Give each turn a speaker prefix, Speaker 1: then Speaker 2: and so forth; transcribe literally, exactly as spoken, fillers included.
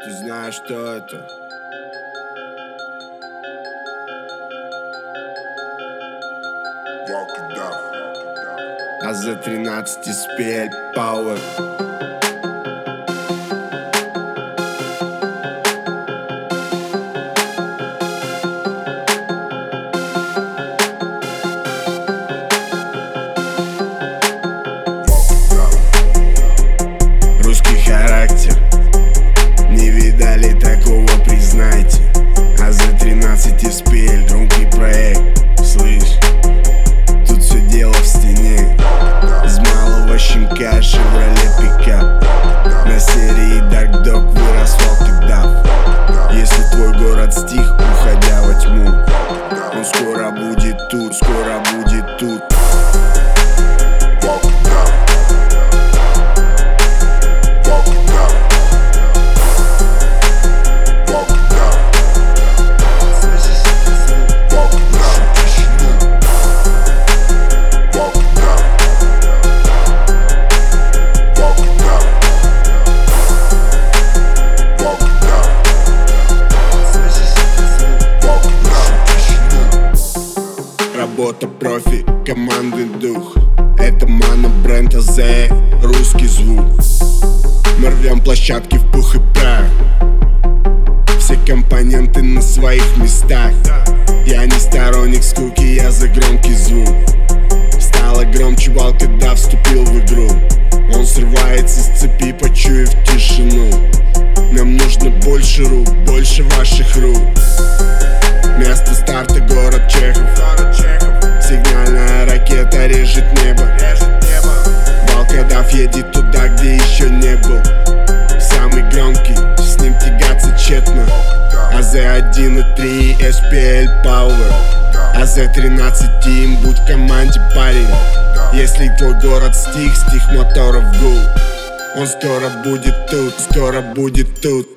Speaker 1: Ты знаешь, что это? А за тринадцать эс пи эль Power. Русский характер, не видали такого, признайте. А за тринадцать эс пи эль громкий проект, слышь, тут все дело в стене. Из малого щенка Chevrolet пикап, на серии Dark Dog вырос волк и дав. Если твой город стих, уходя во тьму, он скоро будет тут, скоро будет тут. Работа профи, командный дух. Это мано бренд АЗ, русский звук. Мы рвем площадки в пух и прах. Все компоненты на своих местах. Я не сторонник скуки, я за громкий звук. Стало громче вал, когда вступил в игру. Он срывается с цепи, почуяв тишину. Нам нужно больше рук, больше ваших рук. Место старта город Чехов. Сигнальная ракета режет небо. Волкодав едет туда, где еще не был. Самый громкий, с ним тягаться тщетно. А за один и три эс пи эль Power. А за тринадцать Team, будь в команде, парень. Если твой город стих, стих моторов гул. Он скоро будет тут, скоро будет тут.